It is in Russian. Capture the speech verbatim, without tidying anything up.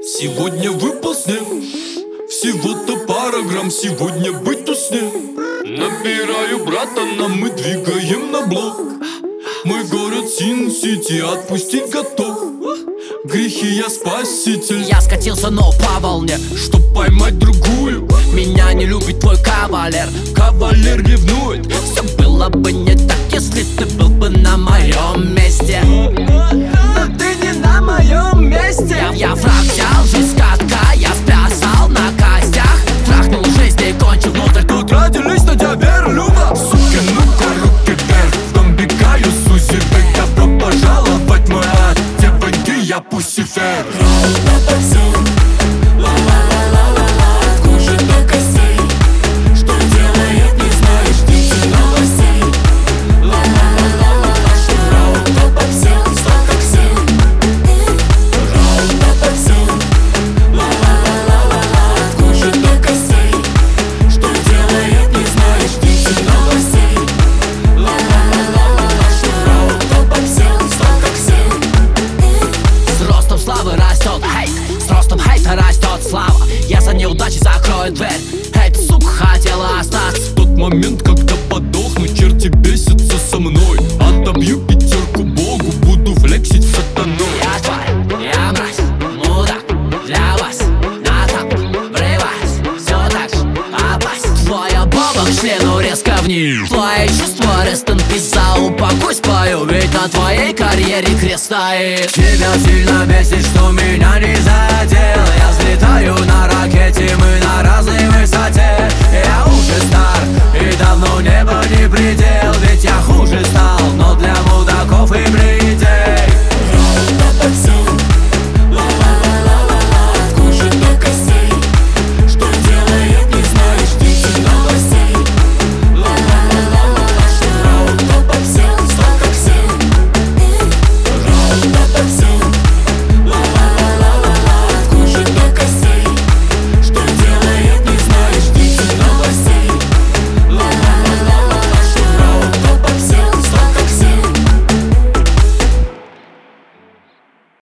Сегодня выпал снег, всего-то пара грамм, сегодня быть у сне. Набираю брата, нам мы двигаем на блок. Мой город Син-Сити отпустить готов. Грехи я спаситель. Я скатился, но по волне, чтоб поймать другую. Меня не любит твой кавалер. Кавалер ревнует. Все было бы не так, если ты был бы на моем месте. Но ты не на моем месте. Я, я фраг взял, жизнь катка, я сплясал на костях. Трахнул жизнь и кончил внутрь. Тут родились на тебя верблюда. Суки, ну-ка руки вверх. В домбе каю Сузи Бэк. Добро пожаловать в мой ад. Девочки, я Пуссифер. Растет слава, я за неудачи закрою дверь. Эта сука хотела остаться. В тот момент, когда подохну, черти бесятся со мной. Отобью пятерку Богу, буду флексить сатаной. Я тварь, я мразь, мудак, для вас на танк врываюсь, все так же опасен. Твоя баба к члену резко вниз. Твои чувства рестенпис, за упокой спою, ведь на твоей карьере крест стоит. Тебя сильно бесит, что меня не задел. Я взлетаю на ракете, мы на разной высоте. Я уже стар, и давно небо не предел. Ведь я